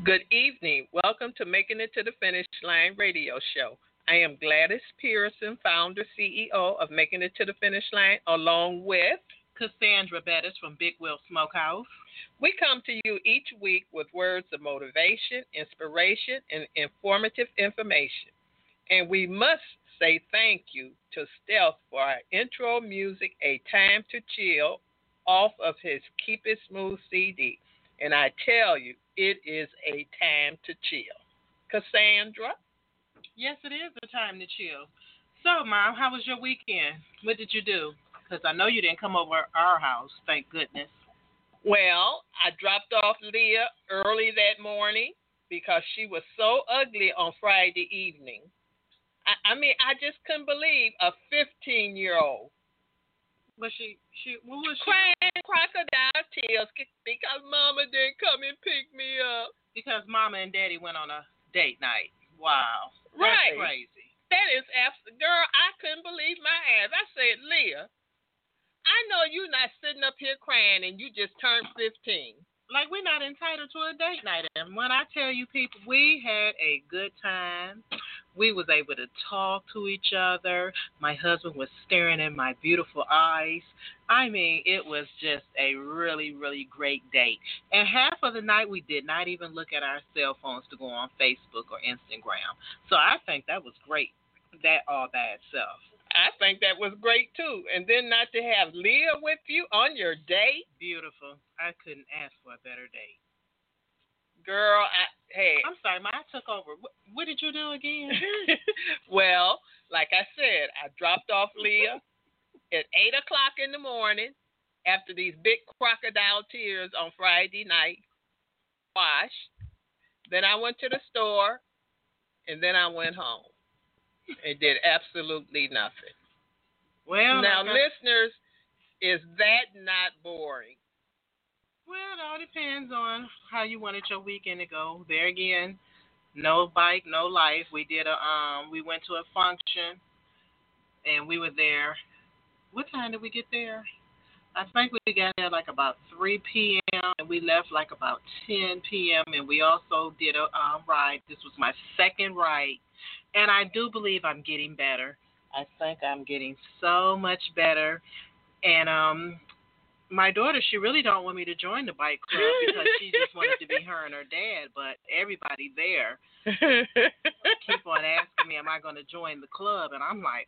Good evening. Welcome to Making It to the Finish Line radio show. I am Gladys Pearson, founder, CEO of Making It to the Finish Line, along with Cassandra Bettis from Big Wheel Smokehouse. We come to you each week with words of motivation, inspiration, and informative information. And we must say thank you to Stealth for our intro music, A Time to Chill, off of his Keep It Smooth CD. And I tell you, it is a time to chill. Cassandra? Yes, it is a time to chill. So, Mom, how was your weekend? What did you do? Because I know you didn't come over our house, thank goodness. Well, I dropped off Leah early that morning because she was so ugly on Friday evening. I just couldn't believe a 15-year-old. Was what was she? Crying crocodile tears because Mama didn't come and pick me up. Because Mama and Daddy went on a date night. Wow. Right. That's crazy. That is absolutely, girl, I couldn't believe my ass. I said, Leah, I know you're not sitting up here crying and you just turned 15. Like, we're not entitled to a date night. And when I tell you people, we had a good time. We was able to talk to each other. My husband was staring in my beautiful eyes. I mean, it was just a really, really great date. And half of the night, we did not even look at our cell phones to go on Facebook or Instagram. So I think that was great, that all by itself. I think that was great, too. And then not to have Leah with you on your date. Beautiful. I couldn't ask for a better date. Girl, hey. I'm sorry, I took over. What did you do again? Well, like I said, I dropped off Leah at 8 o'clock in the morning after these big crocodile tears on Friday night. Washed. Then I went to the store, and then I went home. It did absolutely nothing. Well, now, listeners, is that not boring? Well, it all depends on how you wanted your weekend to go. There again, no bike, no life. We went to a function, and we were there. What time did we get there? I think we got there like about 3 p.m. and we left like about 10 p.m. and we also did a ride. This was my second ride, and I do believe I'm getting better. I think I'm getting so much better, and my daughter, she really don't want me to join the bike club because she just wanted to be her and her dad, but everybody there keep on asking me, am I going to join the club? And I'm like,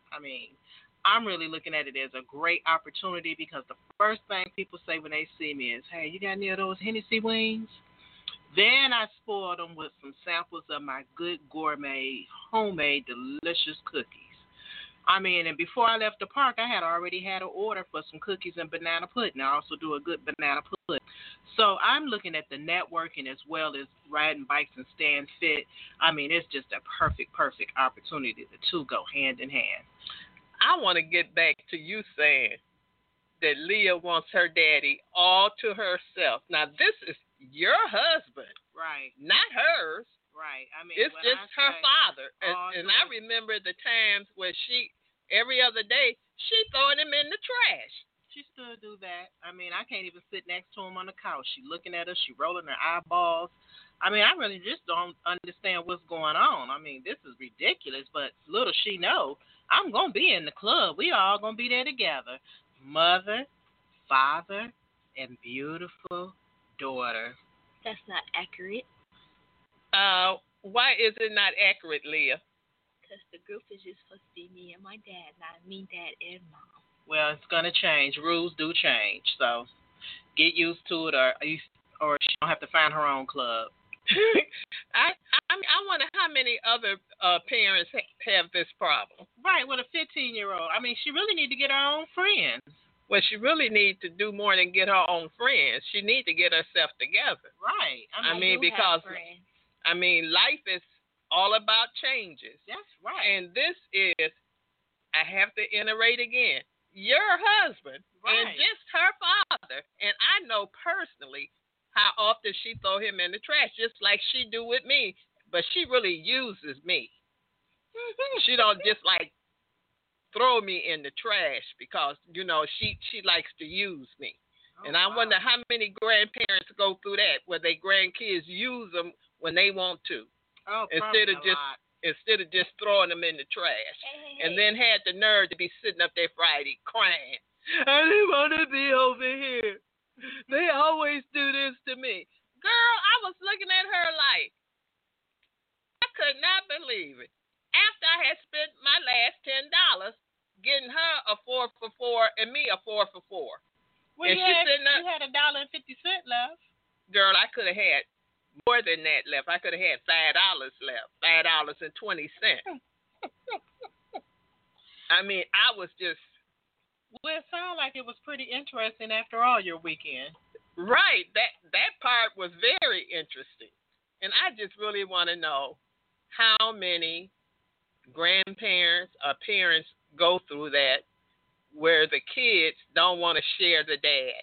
I'm really looking at it as a great opportunity because the first thing people say when they see me is, hey, you got any of those Hennessy wings? Then I spoiled them with some samples of my good gourmet, homemade, delicious cookies. And before I left the park, I had already had an order for some cookies and banana pudding. I also do a good banana pudding. So I'm looking at the networking as well as riding bikes and staying fit. It's just a perfect opportunity. The two go hand in hand. I want to get back to you saying that Leah wants her daddy all to herself. Now, this is your husband. Right. Not hers. Right. It's just her father. And I remember the times where every other day, she throwing him in the trash. She still do that. I can't even sit next to him on the couch. She looking at us. She rolling her eyeballs. I really just don't understand what's going on. This is ridiculous. But little she know, I'm going to be in the club. We all going to be there together. Mother, father, and beautiful daughter. That's not accurate. Why is it not accurate, Leah? Because the group is just supposed to be me and my dad, not me, dad, and mom. Well, it's going to change. Rules do change. So get used to it or she don't have to find her own club. I wonder how many other parents have this problem. Right, with a 15-year-old. She really need to get her own friends. Well, she really needs to do more than get her own friends. She needs to get herself together. Right. Because life is all about changes. That's right. And this is, I have to iterate again, your husband and just her father. And I know personally how often she throw him in the trash, just like she do with me. But she really uses me. She don't just like throw me in the trash because, she likes to use me. And I wonder how many grandparents go through that, where their grandkids use them when they want to, instead of just throwing them in the trash. And then had the nerve to be sitting up there Friday crying. I didn't want to be over here. They always do this to me. Girl, I was looking at her like, I could not believe it. After I had spent my last $10 getting her a 4 for $4 and me a 4 for $4. Well, you had $1.50 left. Girl, I could have had more than that left. I could have had $5 left, $5.20. I mean, I was just. Well, it sounded like it was pretty interesting after all your weekend. Right. That part was very interesting. And I just really want to know how many grandparents or parents go through that, where the kids don't want to share the dad.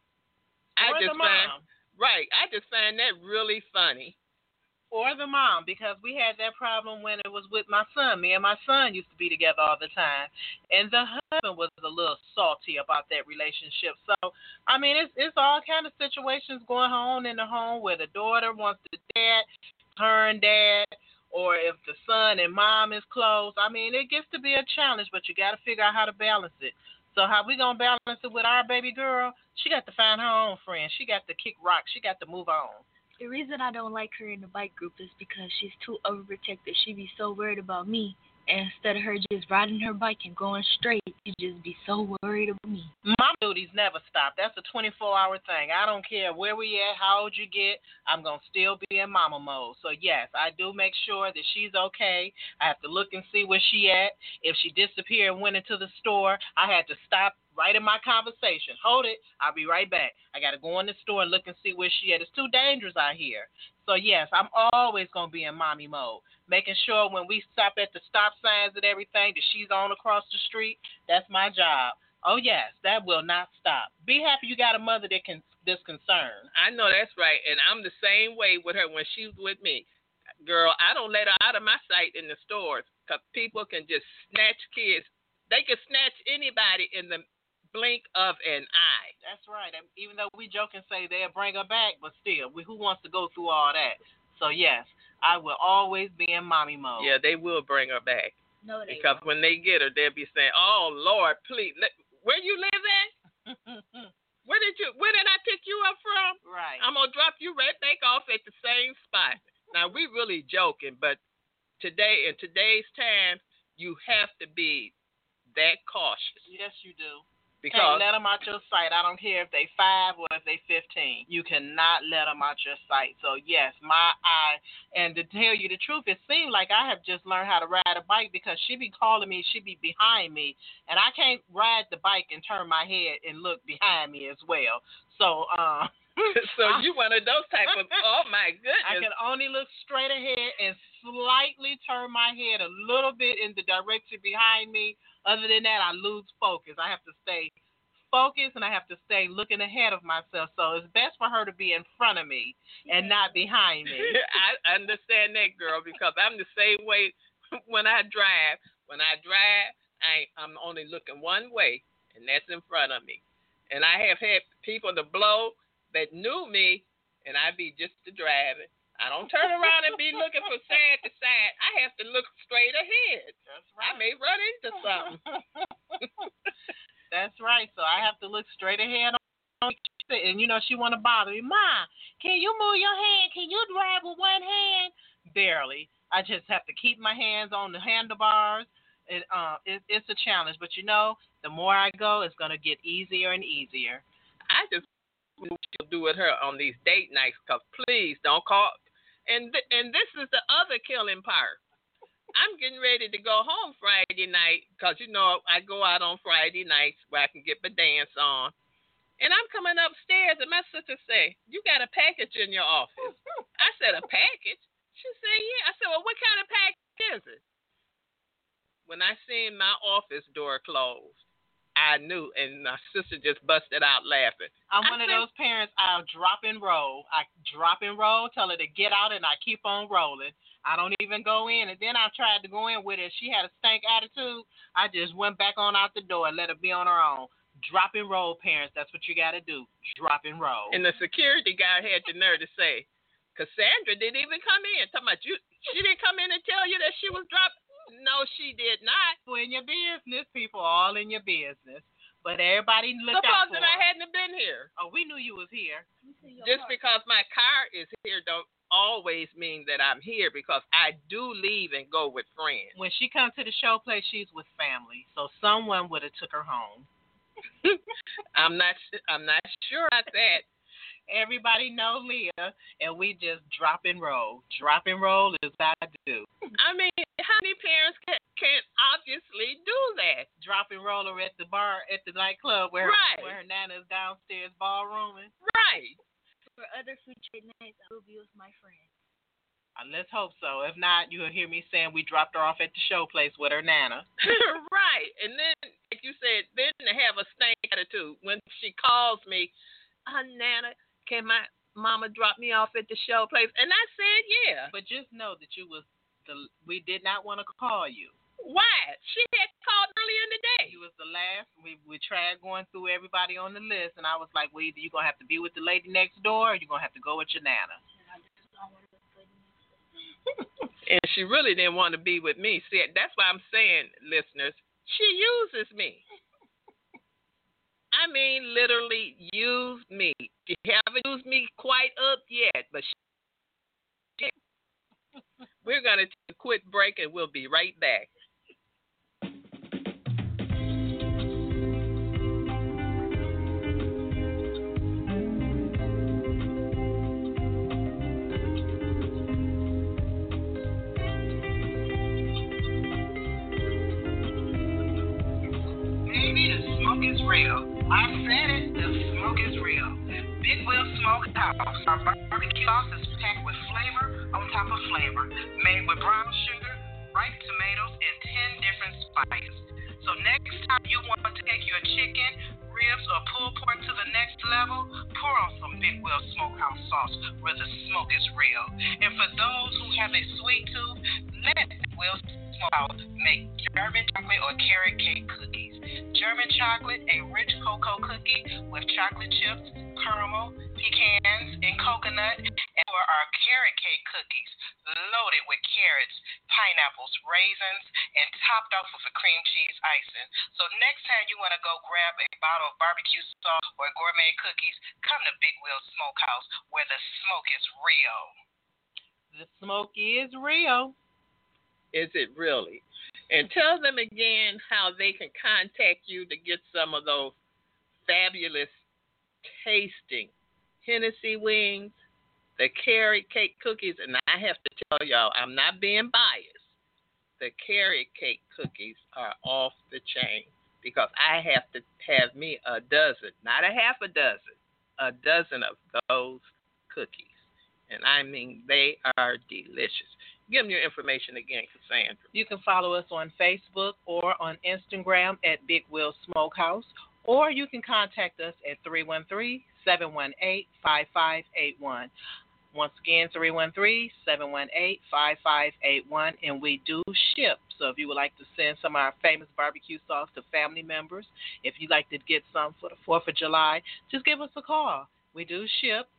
Or the mom. Right. I just find that really funny. Or the mom, because we had that problem when it was with my son. Me and my son used to be together all the time. And the husband was a little salty about that relationship. So, I mean, it's all kind of situations going on in the home where the daughter wants the dad, her and dad, or if the son and mom is close. I mean, it gets to be a challenge, but you got to figure out how to balance it. So how we going to balance it with our baby girl? She got to find her own friends. She got to kick rocks. She got to move on. The reason I don't like her in the bike group is because she's too overprotective. She be so worried about me. And instead of her just riding her bike and going straight, she just be so worried about me. Mama duties never stop. That's a 24-hour thing. I don't care where we at, how old you get, I'm going to still be in mama mode. So, yes, I do make sure that she's okay. I have to look and see where she at. If she disappeared and went into the store, I had to stop right in my conversation. Hold it. I'll be right back. I got to go in the store and look and see where she at. It's too dangerous out here. So, yes, I'm always going to be in mommy mode, making sure when we stop at the stop signs and everything that she's on across the street. That's my job. Oh, yes, that will not stop. Be happy you got a mother that's concerned. I know that's right, and I'm the same way with her when she's with me. Girl, I don't let her out of my sight in the stores because people can just snatch kids. They can snatch anybody in the blink of an eye. That's right. Even though we joke and say they'll bring her back, but still, who wants to go through all that? So, yes, I will always be in mommy mode. Yeah, they will bring her back. No, they because won't. When they get her, they'll be saying, "Oh Lord, please, where you live at? Where did I pick you up from? Right. I'm gonna drop you right back off at the same spot." Now we really joking, but in today's time, you have to be that cautious. Yes, you do. Because can't let them out your sight. I don't care if they 5 or if they 15. You cannot let them out your sight. So, yes, my eye. And to tell you the truth, it seems like I have just learned how to ride a bike because she be calling me, she be behind me. And I can't ride the bike and turn my head and look behind me as well. So, so you one of those type of, oh, my goodness. I can only look straight ahead and slightly turn my head a little bit in the direction behind me. Other than that, I lose focus. I have to stay focused, and I have to stay looking ahead of myself. So it's best for her to be in front of me and not behind me. I understand that, girl, because I'm the same way when I drive. When I drive, I'm only looking one way, and that's in front of me. And I have had people to blow that knew me, and I be just driving. I don't turn around and be looking from side to side. I have to look straight ahead. That's right. I may run into something. That's right. So I have to look straight ahead. And, she want to bother me. Ma, can you move your hand? Can you drive with one hand? Barely. I just have to keep my hands on the handlebars. It's a challenge. But, the more I go, it's going to get easier and easier. I just what you'll do with her on these date nights, because please don't call. And this is the other killing part. I'm getting ready to go home Friday night because, I go out on Friday nights where I can get my dance on. And I'm coming upstairs and my sister say, "You got a package in your office." I said, "A package?" She said, "Yeah." I said, "Well, what kind of package is it?" When I seen my office door closed, I knew, and my sister just busted out laughing. I'm one of those parents, I'll drop and roll. Tell her to get out, and I keep on rolling. I don't even go in. And then I tried to go in with her. She had a stank attitude. I just went back on out the door and let her be on her own. Drop and roll, parents. That's what you got to do. Drop and roll. And the security guard had the nerve to say, Cassandra didn't even come in. Talking about you, she didn't come in and tell you that she was dropped. No, she did not. Well, in your business, people, all in your business. But everybody look out for Supposing I hadn't been here. Oh, we knew you was here. Just because my car is here don't always mean that I'm here, because I do leave and go with friends. When she comes to the show place, she's with family. So someone would have took her home. I'm not sure about that. Everybody know Leah, and we just drop and roll. Drop and roll is what I do. I mean, how many parents can't obviously do that? Drop and roll her at the bar, at the nightclub where her nana's downstairs ballrooming. Right. For other future nights, I will be with my friends. Let's hope so. If not, you'll hear me saying we dropped her off at the show place with her nana. Right. And then, like you said, then to have a stank attitude. When she calls me, Nana, can my mama drop me off at the show place? And I said, yeah. But just know that we did not want to call you. Why? She had called earlier in the day. You was the last. We tried going through everybody on the list, and I was like, well, either you're going to have to be with the lady next door or you're going to have to go with your nana. And she really didn't want to be with me. See, that's why I'm saying, listeners, she uses me. I mean, literally use me. She haven't used me quite up yet, but we're going to take a quick break, and we'll be right back. Is real. I said it, the smoke is real. Big Will Smokehouse. Our barbecue sauce is packed with flavor on top of flavor. Made with brown sugar, ripe tomatoes, and 10 different spices. So next time you want to take your chicken, ribs, or pulled pork to the next level, pour on some Big Will Smokehouse sauce where the smoke is real. And for those who have a sweet tooth, let Will Smokehouse make German chocolate or carrot cake cookies. German chocolate, a rich cocoa cookie with chocolate chips, caramel, pecans, and coconut, and for our carrot cake cookies, loaded with carrots, pineapples, raisins, and topped off with a cream cheese icing. So next time you want to go grab a bottle of barbecue sauce or gourmet cookies, come to Big Will Smokehouse, where the smoke is real. The smoke is real. Is it really? And tell them again how they can contact you to get some of those fabulous tasting Hennessy wings, the carrot cake cookies, and I have to tell y'all, I'm not being biased. The carrot cake cookies are off the chain, because I have to have me a dozen, not a half a dozen of those cookies. And I mean, they are delicious. Give them your information again, Cassandra. You can follow us on Facebook or on Instagram at Big Will Smokehouse, or you can contact us at 313-718-5581. Once again, 313-718-5581, and we do ship. So if you would like to send some of our famous barbecue sauce to family members, if you'd like to get some for the 4th of July, just give us a call. We do ship.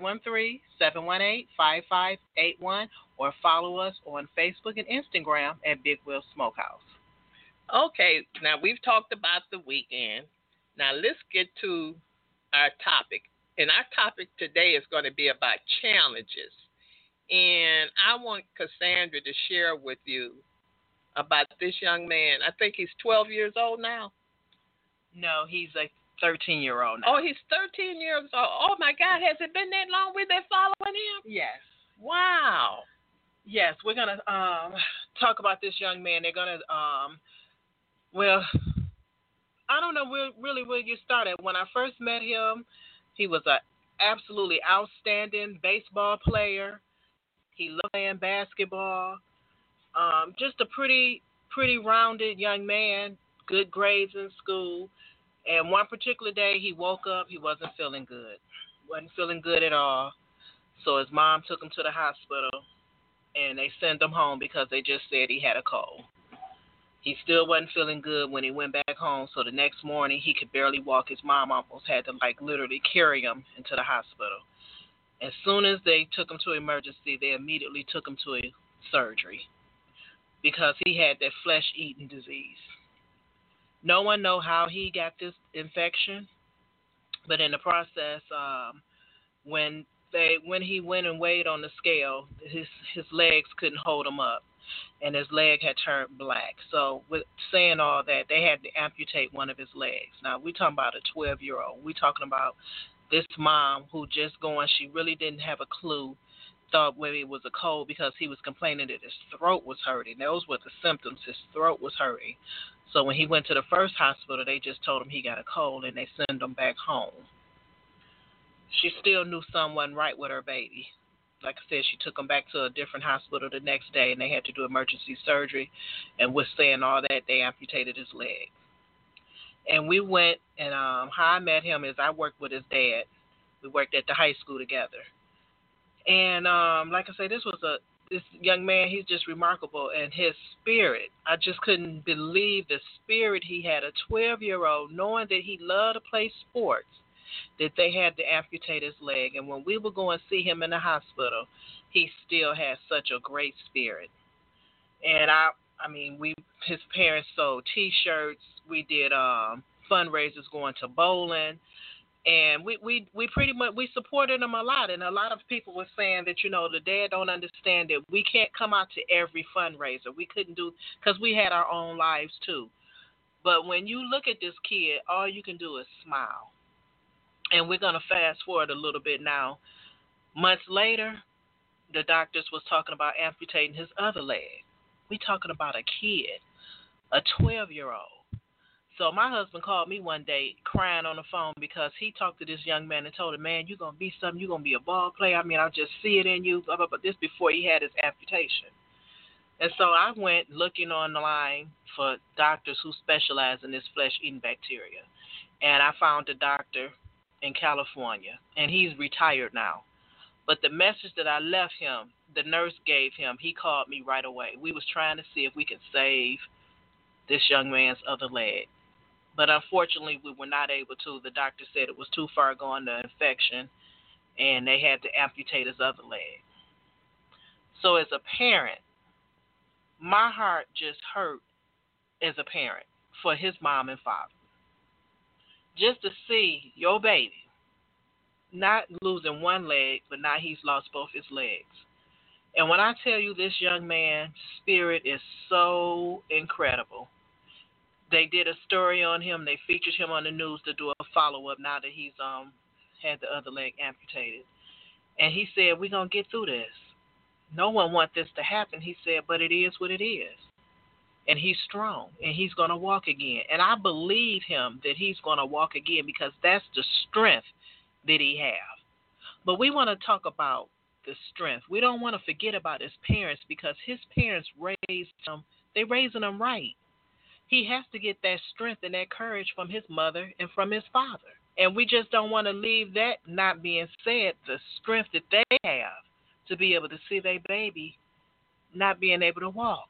313-718-5581, or follow us on Facebook and Instagram at Big Will Smokehouse. Okay, now we've talked about the weekend. Now let's get to our topic. And our topic today is going to be about challenges. And I want Cassandra to share with you about this young man. I think he's 12 years old now. No, he's a 13-year-old now. Oh, he's 13 years old. Oh, my God. Has it been that long we've been following him? Yes. Wow. Yes, we're going to talk about this young man. They're going to, well, I don't know really where you started. When I first met him, he was an absolutely outstanding baseball player. He loved playing basketball. Just a pretty rounded young man, good grades in school. And one particular day he woke up, he wasn't feeling good. Wasn't feeling good at all. So his mom took him to the hospital, and they sent him home because they just said he had a cold. He still wasn't feeling good when he went back home, so the next morning he could barely walk. His mom almost had to literally carry him into the hospital. As soon as they took him to emergency, they immediately took him to a surgery because he had that flesh-eating disease. No one know how he got this infection, but in the process, when he went and weighed on the scale, his legs couldn't hold him up, and his leg had turned black. So with saying all that, they had to amputate one of his legs. Now we're talking about a 12-year-old. We're talking about this mom who just going, she really didn't have a clue, thought maybe it was a cold because he was complaining that his throat was hurting. Those were the symptoms. His throat was hurting. So when he went to the first hospital, they just told him he got a cold, and they sent him back home. She still knew something wasn't right with her baby. Like I said, she took him back to a different hospital the next day, and they had to do emergency surgery. And with saying all that, they amputated his leg. And we went, and how I met him is I worked with his dad. We worked at the high school together. And like I said, this young man, he's just remarkable. And his spirit, I just couldn't believe the spirit he had, a 12-year-old, knowing that he loved to play sports, that they had to amputate his leg. And when we were going to see him in the hospital, he still had such a great spirit. And his parents sold T-shirts. We did fundraisers going to bowling. And we pretty much, we supported him a lot. And a lot of people were saying that, the dad don't understand that we can't come out to every fundraiser. We couldn't do, because we had our own lives too. But when you look at this kid, all you can do is smile. And we're going to fast forward a little bit now. Months later, the doctors was talking about amputating his other leg. We talking about a kid, a 12-year-old. So my husband called me one day crying on the phone because he talked to this young man and told him, man, you're going to be something. You're going to be a ball player. I mean, I just see it in you. Blah, blah, blah. This before he had his amputation. And so I went looking online for doctors who specialize in this flesh-eating bacteria. And I found a doctor in California, and he's retired now. But the message that I left him, the nurse gave him, he called me right away. We was trying to see if we could save this young man's other leg. But unfortunately, we were not able to. The doctor said it was too far gone, the infection, and they had to amputate his other leg. So as a parent, my heart just hurt as a parent for his mom and father. Just to see your baby not losing one leg, but now he's lost both his legs. And when I tell you this young man's spirit is so incredible, they did a story on him. They featured him on the news to do a follow-up now that he's had the other leg amputated. And he said, we're going to get through this. No one wants this to happen, he said, but it is what it is. And he's strong, and he's going to walk again. And I believe him that he's going to walk again because that's the strength that he has. But we want to talk about the strength. We don't want to forget about his parents because his parents raised him. They raising him right. He has to get that strength and that courage from his mother and from his father. And we just don't want to leave that not being said, the strength that they have to be able to see their baby not being able to walk.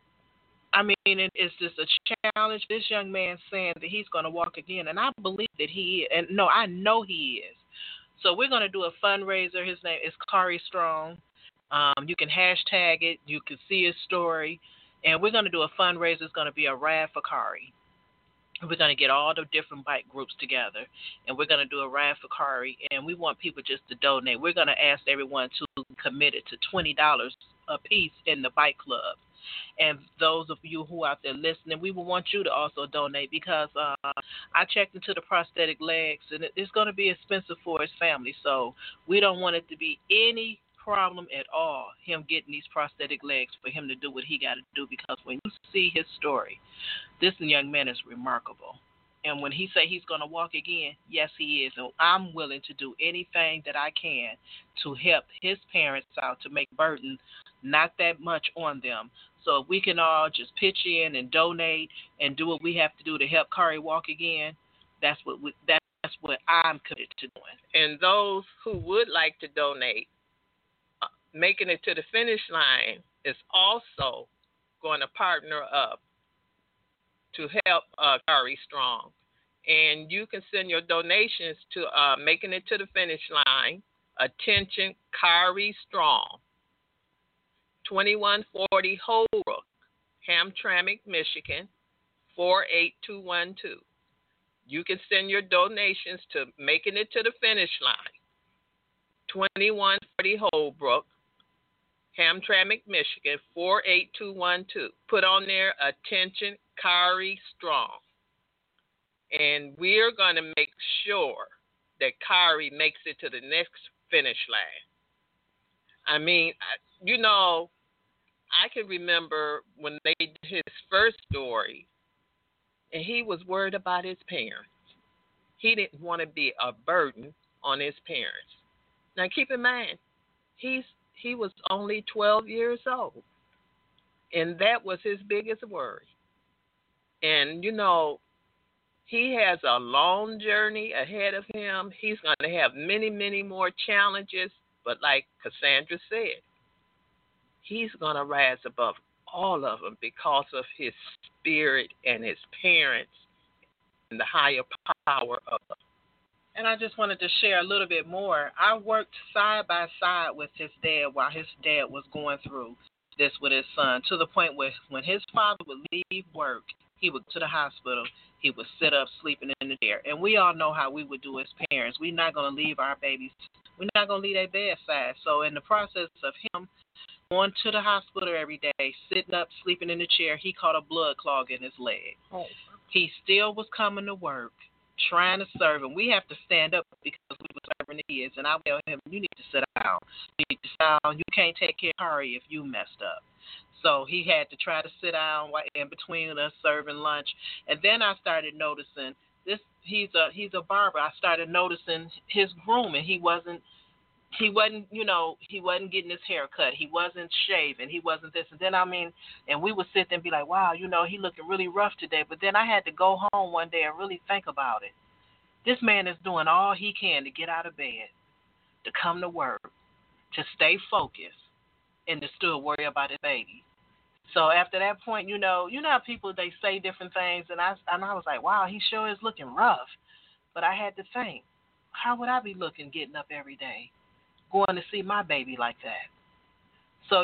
I mean, it's just a challenge. This young man saying that he's going to walk again, and I believe that he is. And no, I know he is. So we're going to do a fundraiser. His name is Kari Strong. You can hashtag it. You can see his story. And we're going to do a fundraiser. It's going to be a ride for Kari. We're going to get all the different bike groups together, and we're going to do a ride for Kari, and we want people just to donate. We're going to ask everyone to commit it to $20 a piece in the bike club. And those of you who are out there listening, we will want you to also donate because I checked into the prosthetic legs, and it's going to be expensive for his family. So we don't want it to be any problem at all, him getting these prosthetic legs, for him to do what he got to do, because when you see his story, this young man is remarkable. And when he say he's going to walk again, yes, he is. And I'm willing to do anything that I can to help his parents out, to make burden not that much on them. So if we can all just pitch in and donate and do what we have to do to help Kari walk again, that's what I'm committed to doing. And those who would like to donate, making it to the finish line is also going to partner up to help Kari Strong. And you can send your donations to Making It to the Finish Line. Attention, Kari Strong, 2140 Holbrook, Hamtramck, Michigan, 48212. You can send your donations to Making It to the Finish Line, 2140 Holbrook, Hamtramck, Michigan, 48212. Put on there, attention, Kari Strong. And we're going to make sure that Kari makes it to the next finish line. I mean, I can remember when they did his first story, and he was worried about his parents. He didn't want to be a burden on his parents. Now, keep in mind, he was only 12 years old, and that was his biggest worry. And, he has a long journey ahead of him. He's going to have many, many more challenges. But like Cassandra said, he's going to rise above all of them because of his spirit and his parents and the higher power of them. And I just wanted to share a little bit more. I worked side by side with his dad while his dad was going through this with his son, to the point where when his father would leave work, he would go to the hospital. He would sit up sleeping in the chair. And we all know how we would do as parents. We're not going to leave our babies. We're not going to leave their bedside. So in the process of him going to the hospital every day, sitting up, sleeping in the chair, he caught a blood clog in his leg. Oh. He still was coming to work, trying to serve him. We have to stand up because we were serving the kids. And I tell him, you need to sit down. You need to sit down. You can't take care of Kari if you messed up. So he had to try to sit down in between us serving lunch. And then I started noticing this. He's a barber. I started noticing his grooming. He wasn't getting his hair cut. He wasn't shaving. He wasn't this. And then and we would sit there and be like, wow, he looking really rough today. But then I had to go home one day and really think about it. This man is doing all he can to get out of bed, to come to work, to stay focused, and to still worry about his baby. So after that point, how people, they say different things, and I was like, wow, he sure is looking rough. But I had to think, how would I be looking getting up every day, going to see my baby like that? So,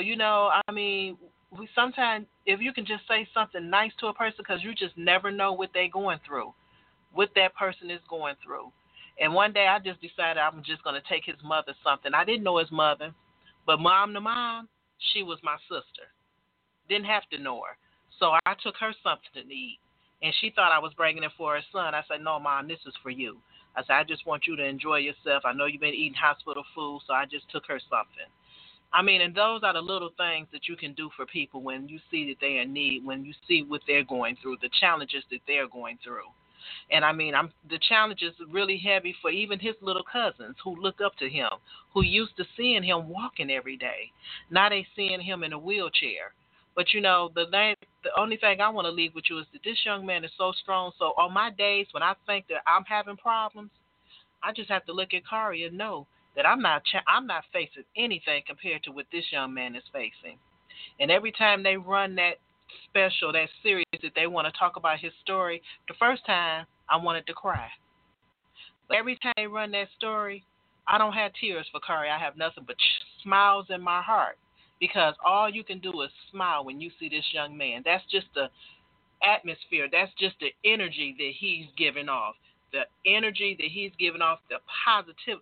we sometimes, if you can just say something nice to a person, because you just never know what they're going through, what that person is going through. And one day I just decided I'm just going to take his mother something. I didn't know his mother, but mom to mom, she was my sister. Didn't have to know her. So I took her something to eat, and she thought I was bringing it for her son. I said, no, Mom, this is for you. I said, I just want you to enjoy yourself. I know you've been eating hospital food, so I just took her something. And those are the little things that you can do for people when you see that they're in need, when you see what they're going through, the challenges that they're going through. And the challenge is really heavy for even his little cousins who look up to him, who used to seeing him walking every day. Now they seeing him in a wheelchair. But, the only thing I want to leave with you is that this young man is so strong. So on my days when I think that I'm having problems, I just have to look at Kari and know that I'm not facing anything compared to what this young man is facing. And every time they run that special, that series that they want to talk about his story, the first time I wanted to cry. But every time they run that story, I don't have tears for Kari. I have nothing but smiles in my heart. Because all you can do is smile when you see this young man. That's just the atmosphere. That's just the energy that he's giving off. The energy that he's giving off, the positive.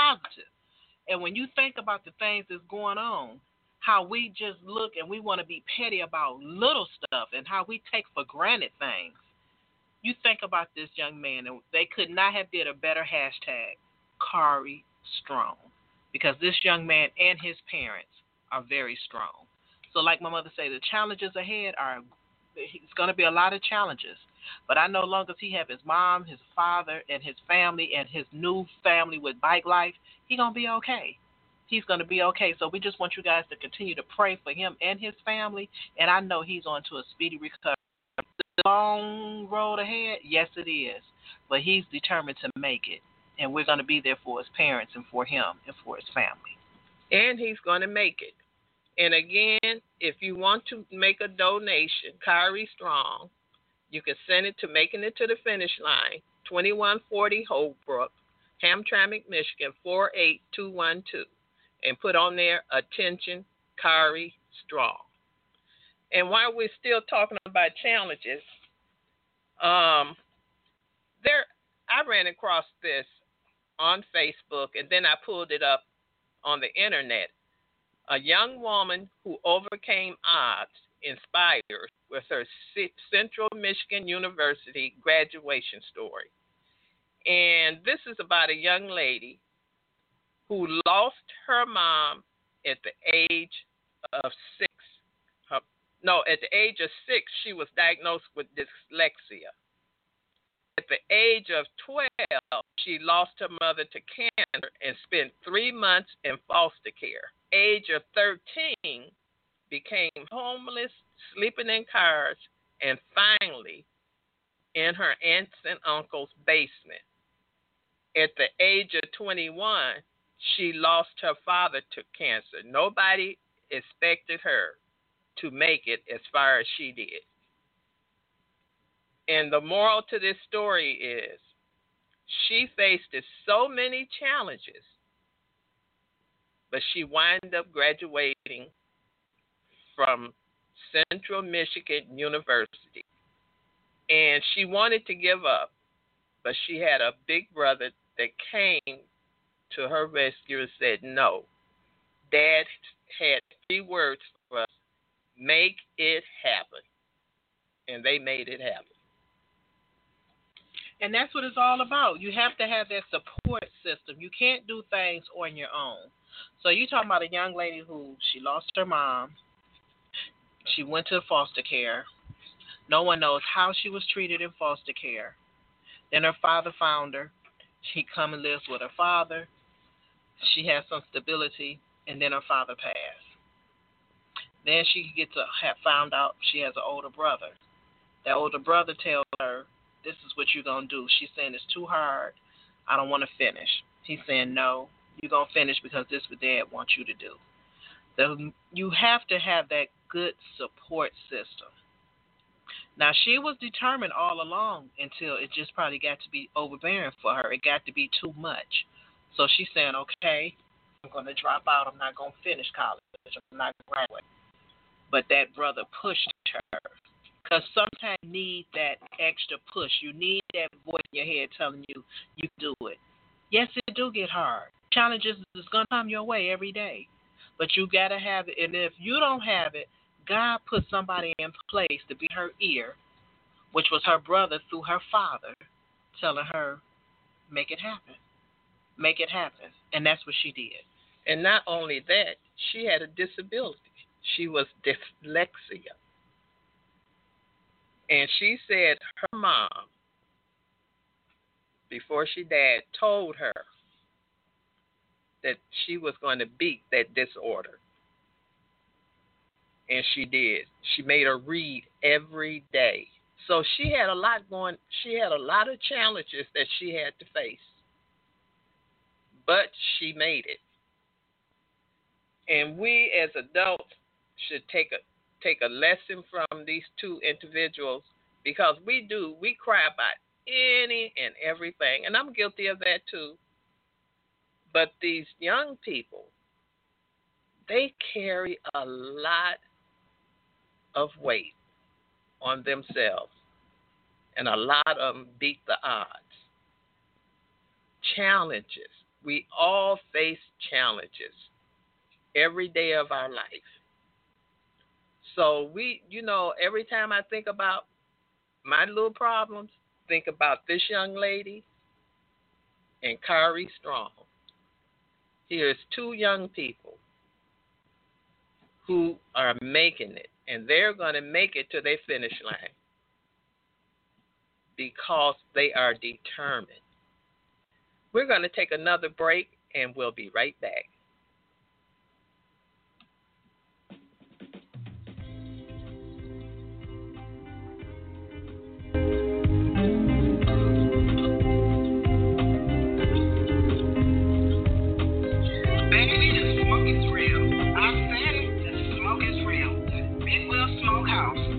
And when you think about the things that's going on, how we just look and we want to be petty about little stuff and how we take for granted things. You think about this young man, and they could not have did a better hashtag, Kari Strong. Because this young man and his parents are very strong. So like my mother said, the challenges ahead it's going to be a lot of challenges. But I know long as he have his mom, his father, and his family, and his new family with Bike Life, he's going to be okay. He's going to be okay. So we just want you guys to continue to pray for him and his family, and I know he's on to a speedy recovery. The long road ahead, yes it is, but he's determined to make it, and we're going to be there for his parents and for him and for his family. And he's going to make it. And again, if you want to make a donation, Kari Strong, You can send it to Making It to the Finish Line, 2140 Holbrook, Hamtramck, Michigan, 48212. And put on there, attention, Kari Strong. And while we're still talking about challenges, I ran across this on Facebook, and then I pulled it up on the internet. A young woman who overcame odds inspired with her Central Michigan University graduation story. And this is about a young lady who lost her mom at the age of 6. At the age of 6, she was diagnosed with dyslexia. At the age of 12, she lost her mother to cancer and spent 3 months in foster care. Age of 13, became homeless, sleeping in cars, and finally in her aunts and uncle's basement. At the age of 21, she lost her father to cancer. Nobody expected her to make it as far as she did. And the moral to this story is she faced so many challenges, but she wound up graduating from Central Michigan University. And she wanted to give up, but she had a big brother that came to her rescue and said, no. Dad had 3 words for us: make it happen. And they made it happen. And that's what it's all about. You have to have that support system. You can't do things on your own. So you're talking about a young lady who, she lost her mom. She went to foster care. No one knows how she was treated in foster care. Then her father found her. She come and lives with her father. She has some stability, and then her father passed. Then she gets found out she has an older brother. That older brother tells her, this is what you're going to do. She's saying it's too hard. I don't want to finish. He's saying, no, you're going to finish because this is what Dad wants you to do. You have to have that good support system. Now, she was determined all along until it just probably got to be overbearing for her. It got to be too much. So she's saying, okay, I'm going to drop out. I'm not going to finish college. I'm not going to graduate. But that brother pushed her. Because sometimes you need that extra push. You need that voice in your head telling you, you can do it. Yes, it do get hard. Challenges is going to come your way every day. But you got to have it. And if you don't have it, God put somebody in place to be her ear, which was her brother through her father, telling her, make it happen. Make it happen. And that's what she did. And not only that, she had a disability. She was dyslexia. And she said her mom, before she died, told her that she was going to beat that disorder. And she did. She made her read every day. So she had a lot of challenges that she had to face. But she made it. And we as adults should take a lesson from these 2 individuals, because we cry about any and everything, and I'm guilty of that too. But these young people, they carry a lot of weight on themselves, and a lot of them beat the odds. Challenges. We all face challenges every day of our life. So every time I think about my little problems, think about this young lady and Kari Strong. Here's 2 young people who are making it, and they're going to make it to their finish line because they are determined. We're going to take another break, and we'll be right back.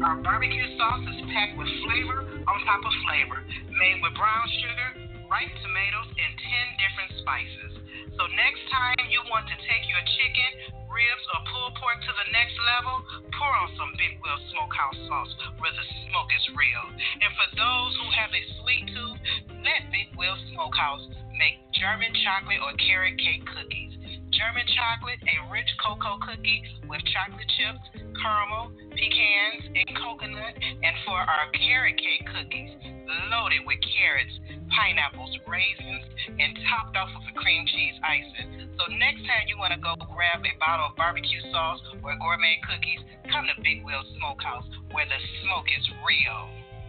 Our barbecue sauce is packed with flavor on top of flavor, made with brown sugar, ripe tomatoes, and 10 different spices. So next time you want to take your chicken, ribs, or pulled pork to the next level, pour on some Big Will Smokehouse sauce where the smoke is real. And for those who have a sweet tooth, let Big Will Smokehouse make German chocolate or carrot cake cookies. German chocolate, a rich cocoa cookie with chocolate chips, caramel, pecans, and coconut. And for our carrot cake cookies, loaded with carrots, pineapples, raisins, and topped off with a cream cheese icing. So next time you want to go grab a bottle of barbecue sauce or gourmet cookies, come to Big Will Smokehouse where the smoke is real.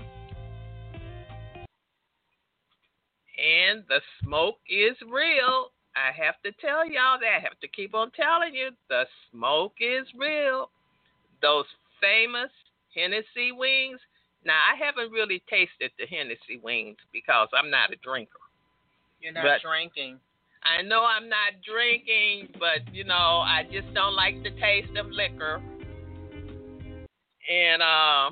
And the smoke is real. I have to tell y'all that. I have to keep on telling you. The smoke is real. Those famous Hennessy wings. Now, I haven't really tasted the Hennessy wings because I'm not a drinker. You're not drinking. I know I'm not drinking, but, I just don't like the taste of liquor. And,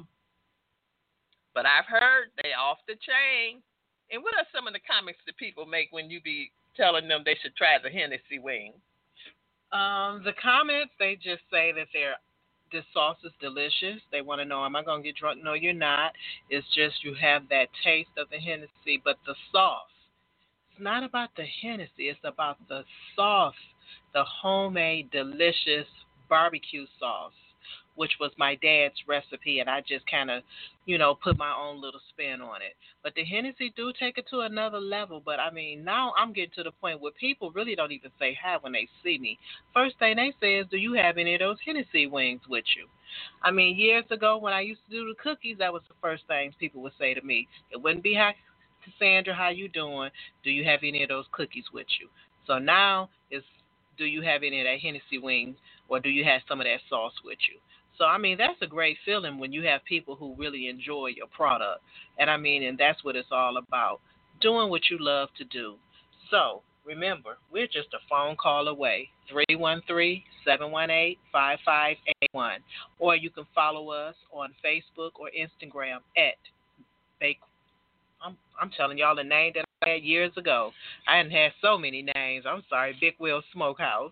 but I've heard they off the chain. And what are some of the comments that people make when you be telling them they should try the Hennessy wing? The comments, they just say that this sauce is delicious. They want to know, am I going to get drunk? No, you're not. It's just you have that taste of the Hennessy, but the sauce. It's not about the Hennessy. It's about the sauce, the homemade, delicious barbecue sauce, which was my dad's recipe, and I just kind of, put my own little spin on it. But the Hennessy do take it to another level. But, now I'm getting to the point where people really don't even say hi when they see me. First thing they say is, do you have any of those Hennessy wings with you? Years ago when I used to do the cookies, that was the first things people would say to me. It wouldn't be, hi, Cassandra, how you doing? Do you have any of those cookies with you? So now it's, do you have any of that Hennessy wings, or do you have some of that sauce with you? So, that's a great feeling when you have people who really enjoy your product. And, and that's what it's all about, doing what you love to do. So, remember, we're just a phone call away, 313-718-5581. Or you can follow us on Facebook or Instagram at Bake. I'm telling y'all the name that I had years ago. I hadn't had so many names. I'm sorry, Big Will Smokehouse.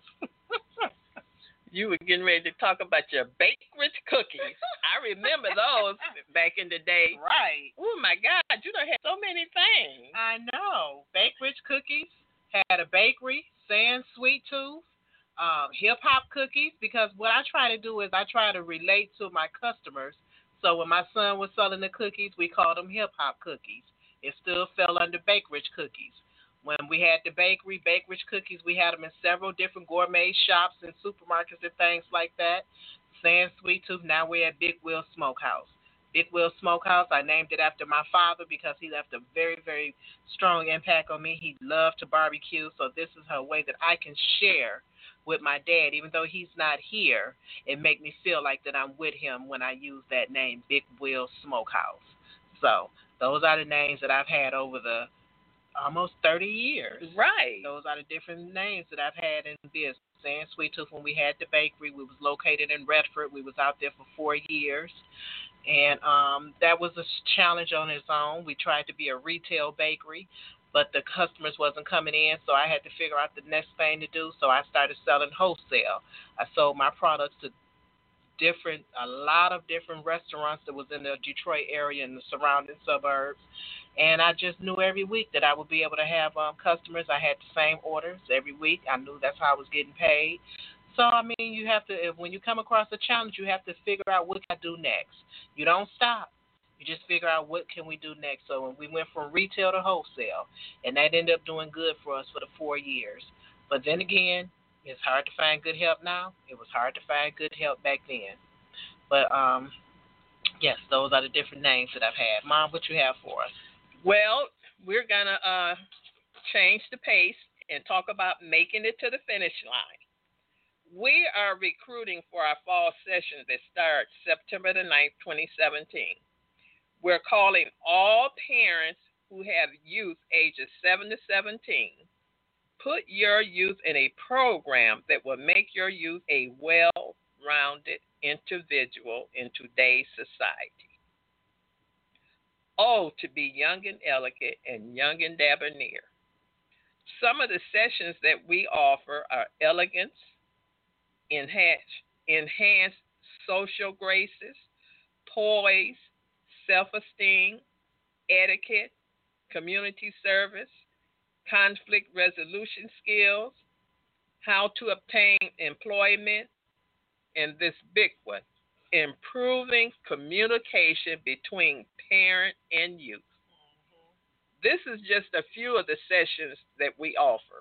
You were getting ready to talk about your baked rich cookies. I remember those back in the day. Right. Oh, my God. You done had so many things. I know. Baked rich cookies. Had a bakery. Sans Sweet Tooth. Hip-hop cookies. Because what I try to do is I try to relate to my customers. So when my son was selling the cookies, we called them hip-hop cookies. It still fell under baked rich cookies. When we had the bakery, Baked Rich Cookies, we had them in several different gourmet shops and supermarkets and things like that. Sans Sweet Tooth, now we're at Big Will Smokehouse. Big Will Smokehouse, I named it after my father because he left a very, very strong impact on me. He loved to barbecue, so this is a way that I can share with my dad. Even though he's not here, it make me feel like that I'm with him when I use that name, Big Will Smokehouse. So those are the names that I've had over the almost 30 years. Right. Those are the different names that I've had in business. Sans Sweet Tooth, when we had the bakery, we was located in Redford. We was out there for 4 years. And that was a challenge on its own. We tried to be a retail bakery, but the customers wasn't coming in, so I had to figure out the next thing to do. So I started selling wholesale. I sold my products to a lot of different restaurants that was in the Detroit area and the surrounding suburbs. And I just knew every week that I would be able to have customers. I had the same orders every week. I knew that's how I was getting paid. So, you have to, when you come across a challenge, you have to figure out what can I do next. You don't stop. You just figure out what can we do next. So when we went from retail to wholesale, and that ended up doing good for us for the 4 years. But then again, it's hard to find good help now. It was hard to find good help back then. But, yes, those are the different names that I've had. Mom, what you have for us? Well, we're going to change the pace and talk about making it to the finish line. We are recruiting for our fall session that starts September the 9th, 2017. We're calling all parents who have youth ages 7 to 17. Put your youth in a program that will make your youth a well well-rounded individual in today's society. Oh, to be young and elegant and young and debonair. Some of the sessions that we offer are elegance, enhanced social graces, poise, self-esteem, etiquette, community service, conflict resolution skills, how to obtain employment, and this big one, improving communication between parent and youth. This is just a few of the sessions that we offer.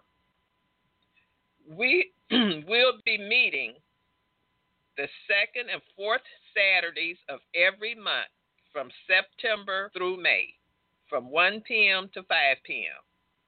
We will be meeting the second and fourth Saturdays of every month from September through May, from 1 p.m. to 5 p.m.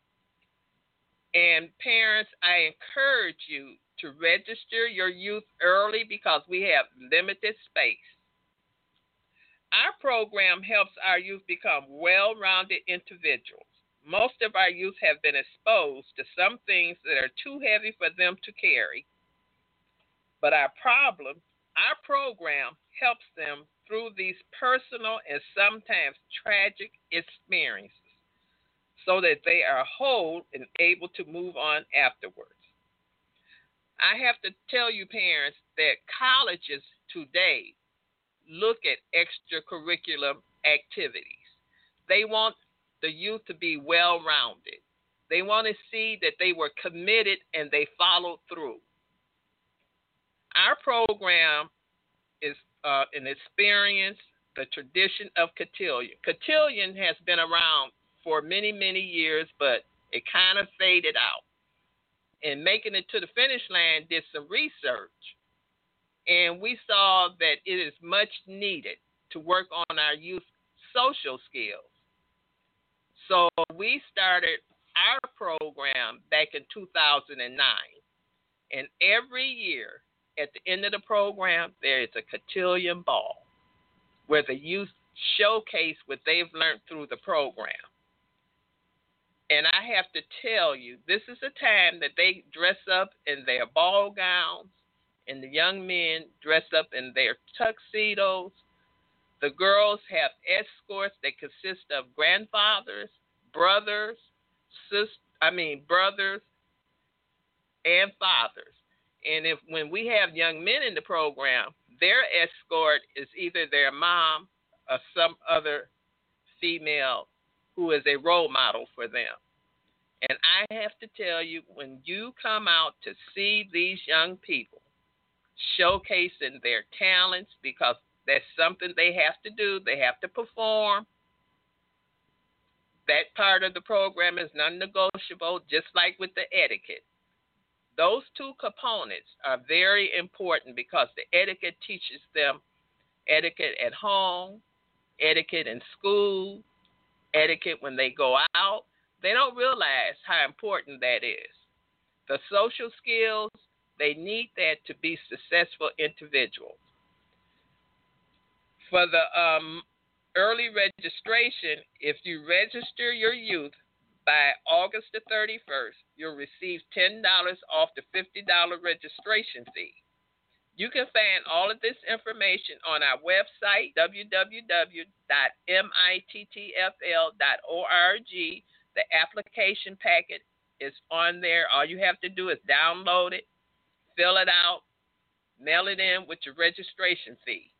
And parents, I encourage you to register your youth early because we have limited space. Our program helps our youth become well-rounded individuals. Most of our youth have been exposed to some things that are too heavy for them to carry. But our program helps them through these personal and sometimes tragic experiences so that they are whole and able to move on afterwards. I have to tell you, parents, that colleges today look at extracurricular activities. They want the youth to be well-rounded. They want to see that they were committed and they followed through. Our program is an experience, the tradition of cotillion. Cotillion has been around for many, many years, but it kind of faded out. And making it to the finish line, did some research, and we saw that it is much needed to work on our youth social skills. So we started our program back in 2009, and every year at the end of the program, there is a cotillion ball where the youth showcase what they've learned through the program. And I have to tell you, this is a time that they dress up in their ball gowns, and the young men dress up in their tuxedos. The girls have escorts that consist of grandfathers, brothers and fathers. And when we have young men in the program, their escort is either their mom or some other female who is a role model for them. And I have to tell you, when you come out to see these young people showcasing their talents, because that's something they have to do, they have to perform. That part of the program is non-negotiable, just like with the etiquette. Those two components are very important because the etiquette teaches them etiquette at home, etiquette in school, etiquette when they go out. They don't realize how important that is. The social skills, they need that to be successful individuals. For the early registration, if you register your youth by August the 31st, you'll receive $10 off the $50 registration fee. You can find all of this information on our website, www.mittfl.org. The application packet is on there. All you have to do is download it, fill it out, mail it in with your registration fee.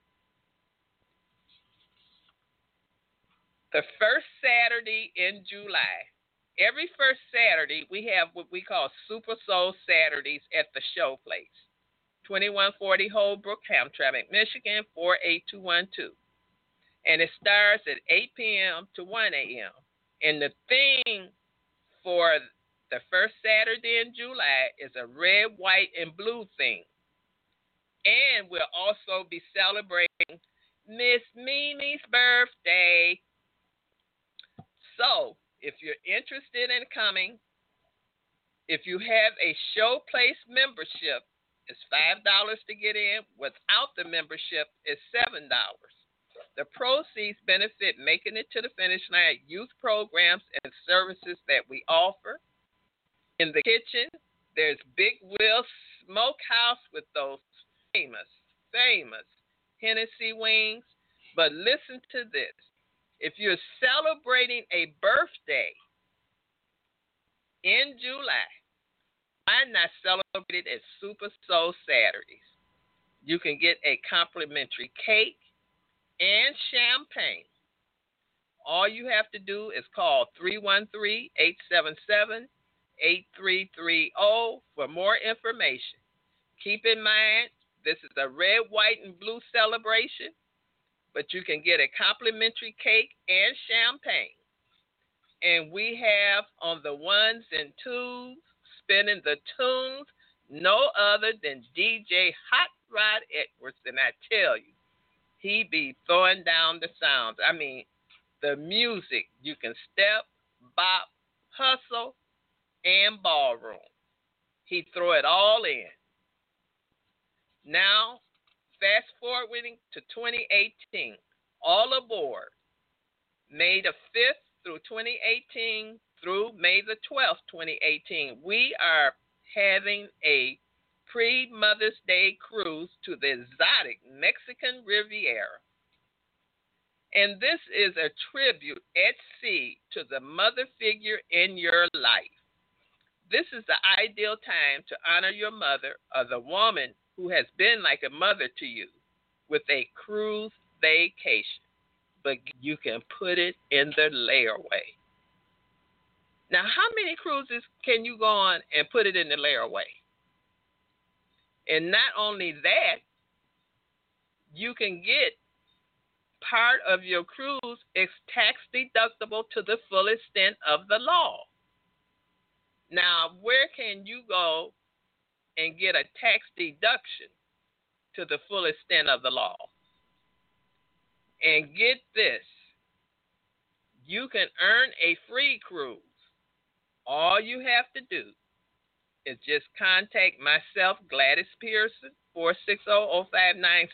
The first Saturday in July. Every first Saturday, we have what we call Super Soul Saturdays at the Show Place. 2140 Holbrook, Hamtramck, Michigan, 48212. And it starts at 8 p.m. to 1 a.m. And the theme for the first Saturday in July is a red, white, and blue theme. And we'll also be celebrating Miss Mimi's birthday. So, if you're interested in coming, if you have a Show Place membership, it's $5 to get in. Without the membership, it's $7. The proceeds benefit Making It to the Finish Line youth programs and services that we offer. In the kitchen, there's Big Will Smokehouse with those famous famous Hennessy wings. But listen to this. If you're celebrating a birthday in July, why not celebrate it at Super Soul Saturdays? You can get a complimentary cake and champagne. All you have to do is call 313-877-8330 for more information. Keep in mind, this is a red, white, and blue celebration, but you can get a complimentary cake and champagne. And we have on the ones and twos, spinning the tunes, no other than DJ Hot Rod Edwards. And I tell you, he be throwing down the sounds. I mean, the music, you can step, bop, hustle, and ballroom. He throw it all in. Now, fast forwarding to 2018, all aboard. May the 5th through 2018 through May the 12th, 2018, we are having a pre-Mother's Day cruise to the exotic Mexican Riviera. And this is a tribute at sea to the mother figure in your life. This is the ideal time to honor your mother or the woman who has been like a mother to you with a cruise vacation. But you can put it in the layaway. Now, how many cruises can you go on and put it in the layaway? And not only that, you can get part of your cruise is tax deductible to the full extent of the law. Now, where can you go and get a tax deduction to the full extent of the law? And get this, you can earn a free cruise. All you have to do is just contact myself, Gladys Pearson, 460-0596,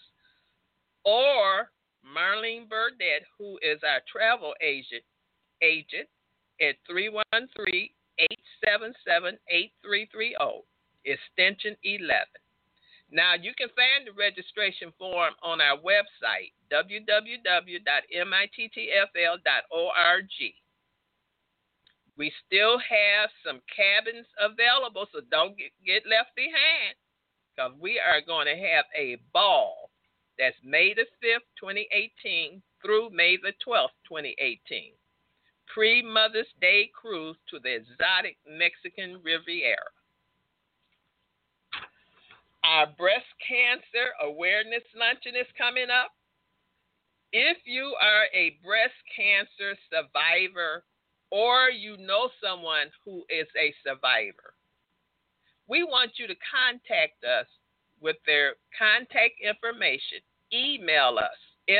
or Marlene Burdett, who is our travel agent at 313-877-8330, extension 11. Now, you can find the registration form on our website, www.mittfl.org. We still have some cabins available, so don't get left behind, because we are going to have a ball. That's May the 5th, 2018 through May the 12th, 2018. Pre-Mother's Day cruise to the exotic Mexican Riviera. Our breast cancer awareness luncheon is coming up. If you are a breast cancer survivor or you know someone who is a survivor, we want you to contact us with their contact information. Email us,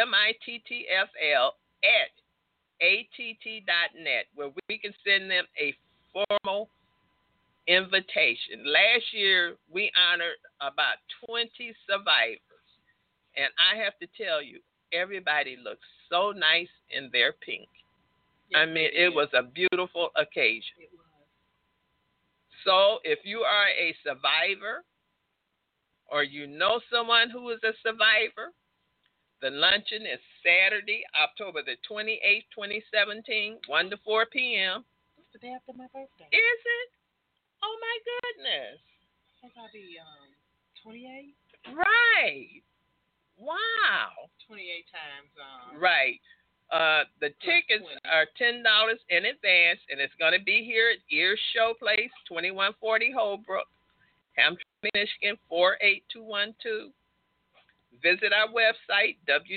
mittfl@att.net, where we can send them a formal invitation. Last year, we honored about 20 survivors, and I have to tell you, everybody looks so nice in their pink. Yes, I mean, it was a beautiful occasion. It was. So if you are a survivor or you know someone who is a survivor, the luncheon is Saturday, October the 28th, 2017, 1 to 4 p.m. It's the day after my birthday. Is it? Oh, my goodness. I think I'll be 28. Right. Wow. 28 times. Right. The tickets 20. Are $10 in advance, and it's going to be here at Ears Show Place, 2140 Holbrook, Hampton, Michigan, 48212. Visit our website,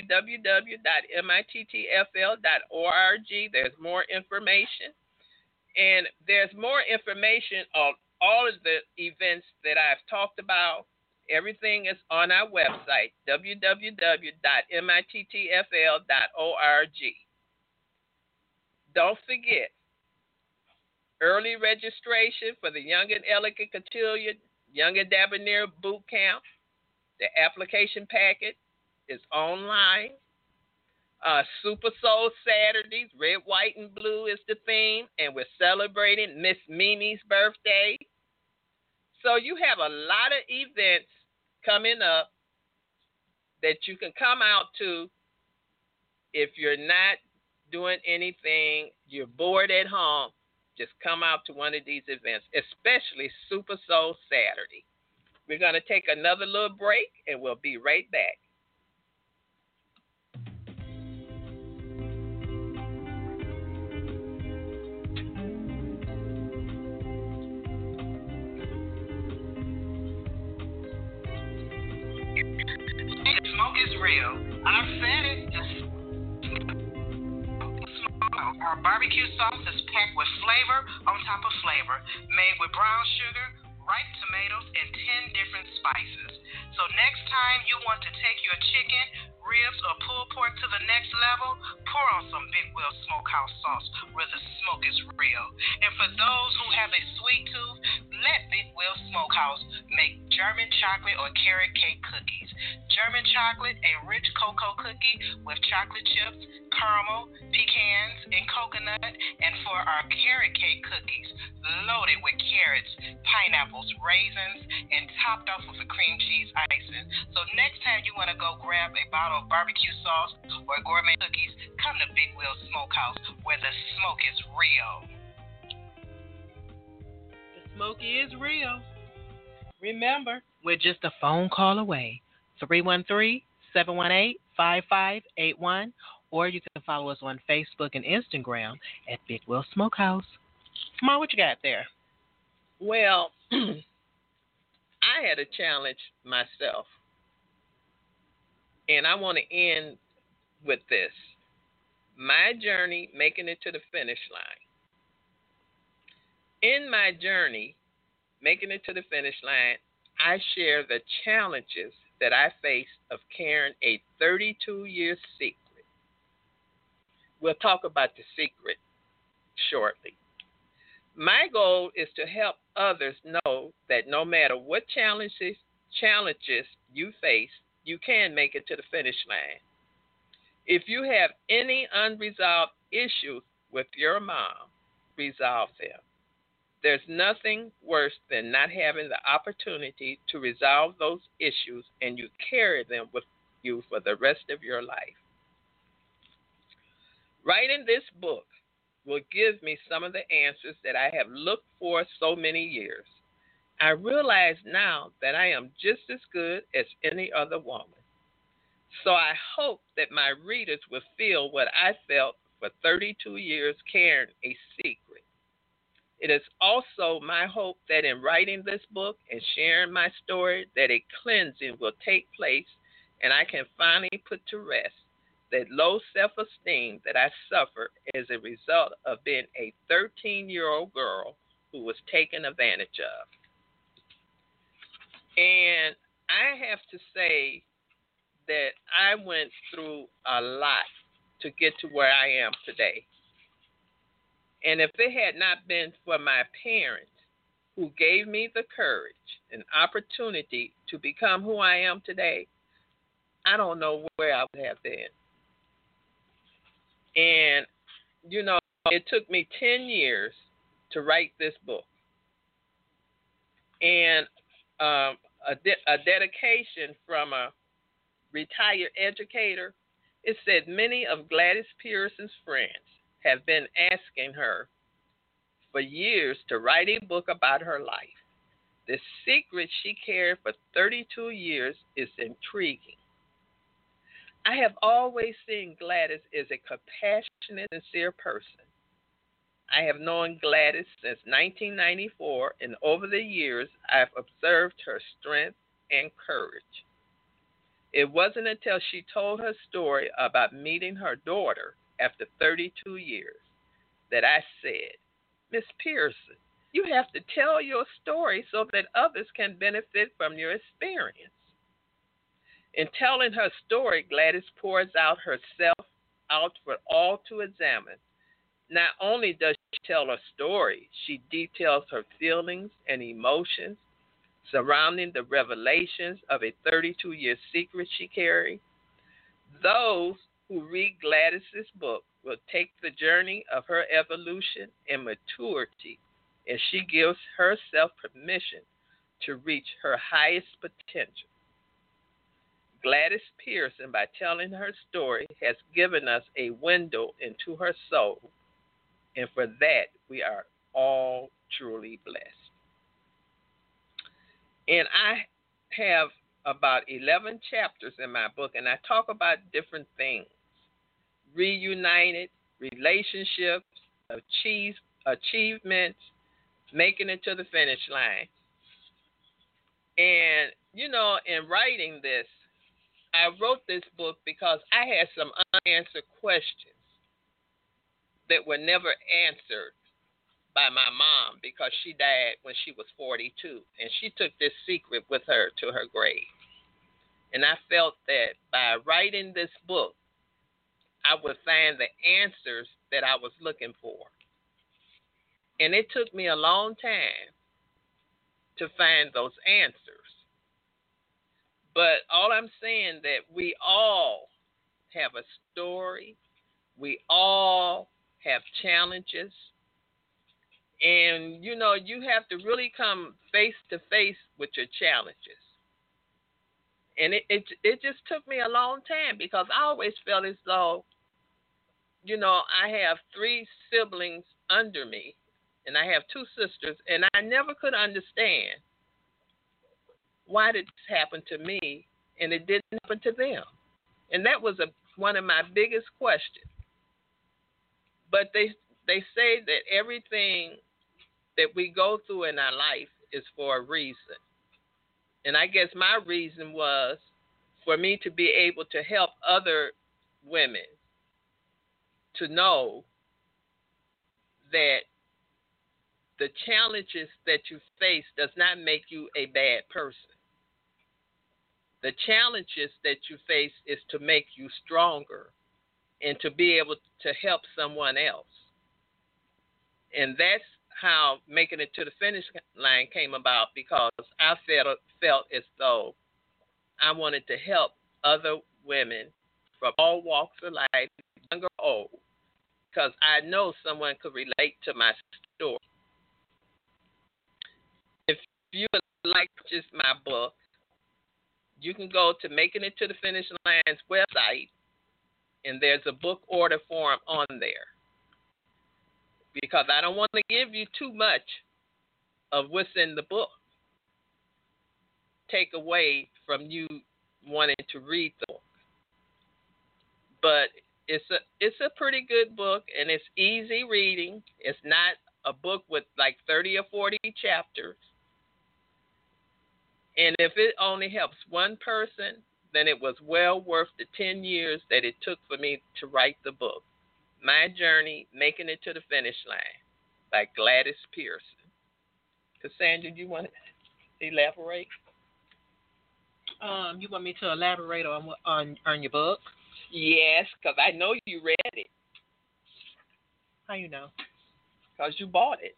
www.mittfl.org. There's more information. And there's more information on all of the events that I've talked about. Everything is on our website, www.mittfl.org. Don't forget, early registration for the Young and Elegant Cotillion, Young and Debonair Boot Camp. The application packet is online. Super Soul Saturdays, red, white, and blue is the theme, and we're celebrating Miss Mimi's birthday. So you have a lot of events coming up that you can come out to if you're not doing anything, you're bored at home, just come out to one of these events, especially Super Soul Saturday. We're going to take another little break, and we'll be right back. Smoke is real. I said it. Our barbecue sauce is packed with flavor on top of flavor, made with brown sugar, ripe tomatoes, and 10 different spices. So next time you want to take your chicken, ribs, or pulled pork to the next level, pour on some Big Will Smokehouse sauce where the smoke is real. And for those who have a sweet tooth, let Big Will Smokehouse make German chocolate or carrot cake cookies. German chocolate, a rich cocoa cookie with chocolate chips, caramel, pecans, and coconut. And for our carrot cake cookies, loaded with carrots, pineapples, raisins, and topped off with a cream cheese icing. So next time you want to go grab a bottle of barbecue sauce or gourmet cookies, come to Big Will Smokehouse where the smoke is real. The smoke is real. Remember, we're just a phone call away. 313-718-5581, or you can follow us on Facebook and Instagram at Big Will Smokehouse. Ma, what you got there? Well, I had a challenge myself, and I want to end with this. My journey making it to the finish line. In my journey making it to the finish line, I share the challenges that I faced of carrying a 32-year secret. We'll talk about the secret shortly. My goal is to help others know that no matter what challenges you face, you can make it to the finish line. If you have any unresolved issues with your mom, resolve them. There's nothing worse than not having the opportunity to resolve those issues and you carry them with you for the rest of your life. Writing this book will give me some of the answers that I have looked for so many years. I realize now that I am just as good as any other woman. So I hope that my readers will feel what I felt for 32 years carrying a secret. It is also my hope that in writing this book and sharing my story that a cleansing will take place and I can finally put to rest that low self-esteem that I suffered as a result of being a 13-year-old girl who was taken advantage of. And I have to say that I went through a lot to get to where I am today. And if it had not been for my parents who gave me the courage and opportunity to become who I am today, I don't know where I would have been. And, you know, it took me 10 years to write this book. And a dedication from a retired educator, it said many of Gladys Pearson's friends have been asking her for years to write a book about her life. The secret she carried for 32 years is intriguing. I have always seen Gladys as a compassionate, sincere person. I have known Gladys since 1994, and over the years, I've observed her strength and courage. It wasn't until she told her story about meeting her daughter after 32 years that I said, Miss Pearson, you have to tell your story so that others can benefit from your experience. In telling her story, Gladys pours out herself out for all to examine. Not only does she tell her story, she details her feelings and emotions surrounding the revelations of a 32-year secret she carried. Those who read Gladys's book will take the journey of her evolution and maturity as she gives herself permission to reach her highest potential. Gladys Pearson, by telling her story, has given us a window into her soul, and for that we are all truly blessed. And I have about 11 chapters in my book, and I talk about different things: reunited, relationships, achievements, making it to the finish line. And, in writing this, I wrote this book because I had some unanswered questions that were never answered by my mom, because she died when she was 42, and she took this secret with her to her grave. And I felt that by writing this book, I would find the answers that I was looking for. And it took me a long time to find those answers. But all I'm saying, that we all have a story. We all have challenges. And, you have to really come face to face with your challenges. And it just took me a long time, because I always felt as though, I have 3 siblings under me, and I have 2 sisters, and I never could understand why did this happen to me and it didn't happen to them. And that was one of my biggest questions. But they say that everything that we go through in our life is for a reason. And I guess my reason was for me to be able to help other women to know that the challenges that you face does not make you a bad person. The challenges that you face is to make you stronger and to be able to help someone else. And that's how making it to the finish line came about, because I felt as though I wanted to help other women from all walks of life, young or old, because I know someone could relate to my story. If you would like to purchase my book, you can go to Making It to the Finish Line's website, and there's a book order form on there, because I don't want to give you too much of what's in the book, take away from you wanting to read the book. But it's a pretty good book, and it's easy reading. It's not a book with like 30 or 40 chapters. And if it only helps one person, then it was well worth the 10 years that it took for me to write the book. My Journey, Making It to the Finish Line, by Gladys Pearson. Cassandra, do you want to elaborate? You want me to elaborate on your book? Yes, because I know you read it. How you know? Because you bought it.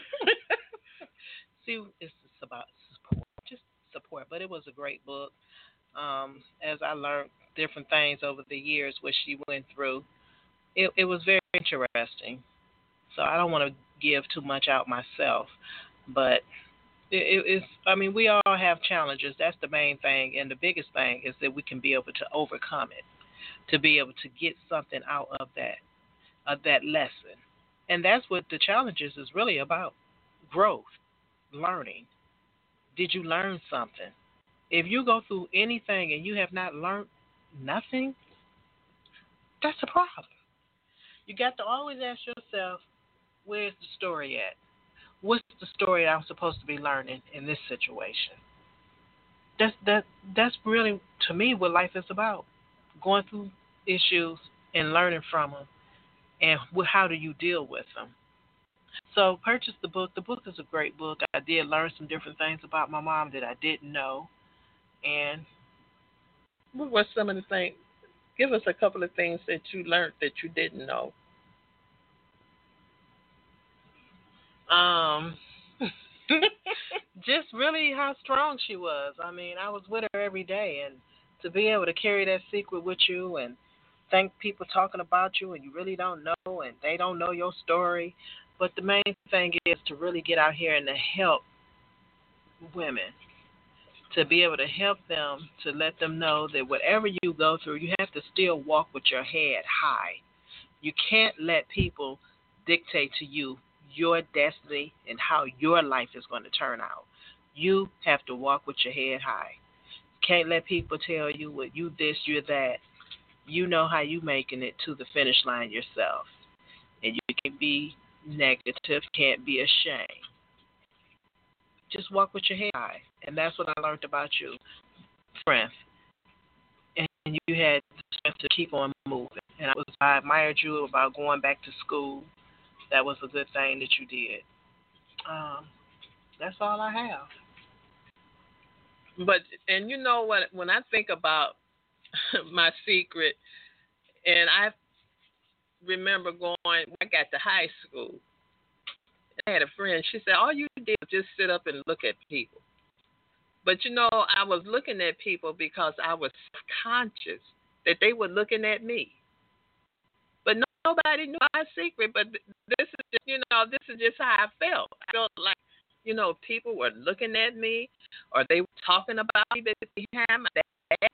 See, it's about support, but it was a great book. As I learned different things over the years, what she went through, it was very interesting. So I don't want to give too much out myself, but it's, we all have challenges. That's the main thing, and the biggest thing is that we can be able to overcome it, to be able to get something out of that lesson. And that's what the challenges is really about: growth, learning. Did you learn something? If you go through anything and you have not learned nothing, that's a problem. You got to always ask yourself, where's the story at? What's the story I'm supposed to be learning in this situation? That's really, to me, what life is about: going through issues and learning from them, and how do you deal with them. So purchase the book. The book is a great book. I did learn some different things about my mom that I didn't know. And what were some of the things? Give us a couple of things that you learned that you didn't know. Just really how strong she was. I was with her every day, and to be able to carry that secret with you and think people talking about you and you really don't know and they don't know your story. But the main thing is to really get out here and to help women, to be able to help them, to let them know that whatever you go through, you have to still walk with your head high. You can't let people dictate to you your destiny and how your life is going to turn out. You have to walk with your head high. Can't let people tell you what you this, you that. You know how you making it to the finish line yourself. And you can't be negative, can't be ashamed. Just walk with your head high. And that's what I learned about you. Strength. And you had the strength to keep on moving. And I admired you about going back to school. That was a good thing that you did. That's all I have. But, and you know what, when I think about my secret, and I remember going, when I got to high school, I had a friend, she said, all you did was just sit up and look at people. But you know, I was looking at people because I was conscious that they were looking at me. But nobody knew my secret, but this is just, you know, this is just how I felt. I felt like, you know, people were looking at me or they were talking about me behind my back.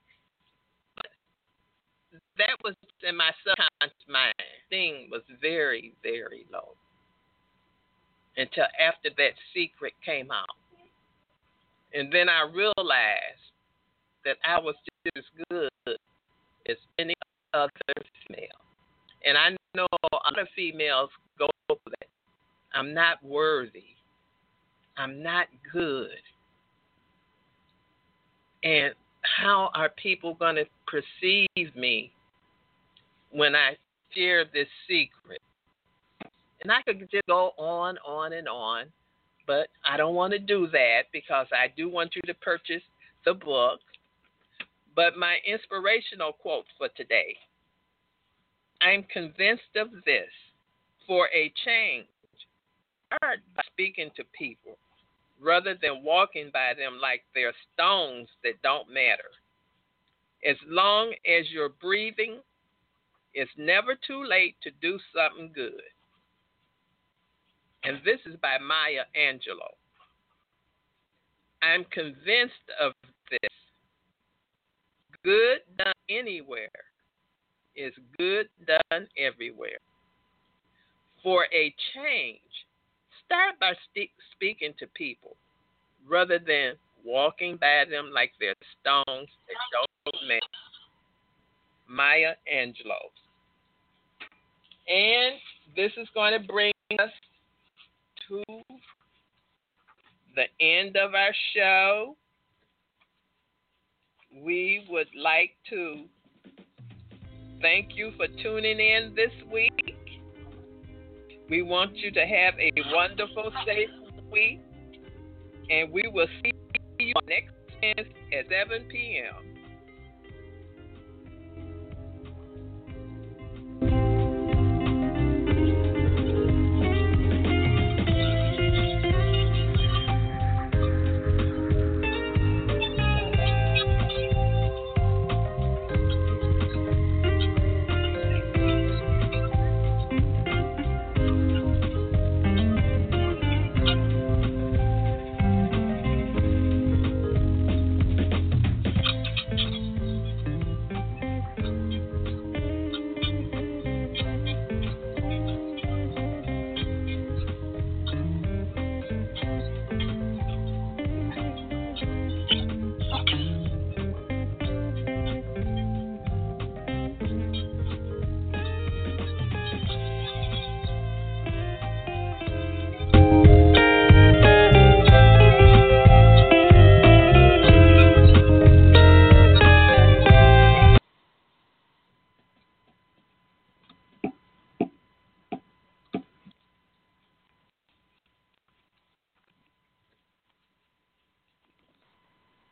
That was in my subconscious mind. Thing was very, very low until after that secret came out. And then I realized that I was just as good as any other female. And I know other females go for that. I'm not worthy. I'm not good. And how are people going to perceive me when I share this secret? And I could just go on and on, but I don't want to do that because I do want you to purchase the book. But my inspirational quote for today, I'm convinced of this. For a change, start by speaking to people rather than walking by them like they're stones that don't matter. As long as you're breathing, it's never too late to do something good. And this is by Maya Angelou. I'm convinced of this. Good done anywhere is good done everywhere. For a change, start by speaking to people rather than walking by them like they're stones that don't matter. Maya Angelou. And this is going to bring us to the end of our show. We would like to thank you for tuning in this week. We want you to have a wonderful, safe week. And we will see you next Wednesday at 7 p.m.